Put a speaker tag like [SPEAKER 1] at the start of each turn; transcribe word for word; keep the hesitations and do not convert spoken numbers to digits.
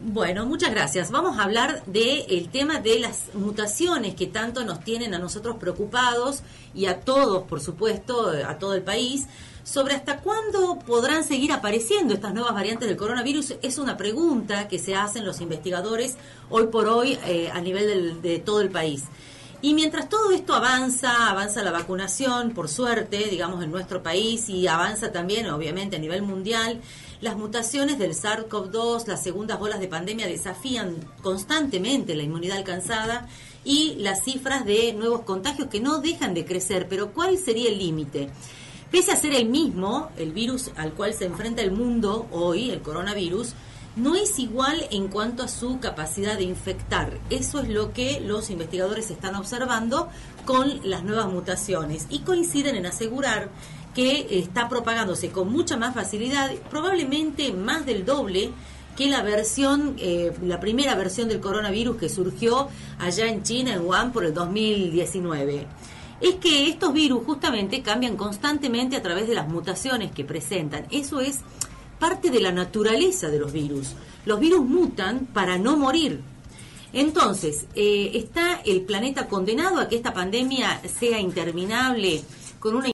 [SPEAKER 1] Bueno, muchas gracias. Vamos a hablar del tema de las mutaciones que tanto nos tienen a nosotros preocupados y a todos, por supuesto, a todo el país, sobre hasta cuándo podrán seguir apareciendo estas nuevas variantes del coronavirus. Es una pregunta que se hacen los investigadores hoy por hoy eh, a nivel del, de todo el país. Y mientras todo esto avanza, avanza la vacunación, por suerte, digamos, en nuestro país, y avanza también, obviamente, a nivel mundial, las mutaciones del SARS CoV dos, las segundas olas de pandemia desafían constantemente la inmunidad alcanzada y las cifras de nuevos contagios que no dejan de crecer. Pero ¿cuál sería el límite? Pese a ser el mismo, el virus al cual se enfrenta el mundo hoy, el coronavirus, no es igual en cuanto a su capacidad de infectar. Eso es lo que los investigadores están observando con las nuevas mutaciones y coinciden en asegurar que está propagándose con mucha más facilidad, probablemente más del doble que la versión, eh, la primera versión del coronavirus que surgió allá en China, en Wuhan, por el dos mil diecinueve. Es que estos virus justamente cambian constantemente a través de las mutaciones que presentan. Eso es parte de la naturaleza de los virus. Los virus mutan para no morir. Entonces, eh, ¿está el planeta condenado a que esta pandemia sea interminable con una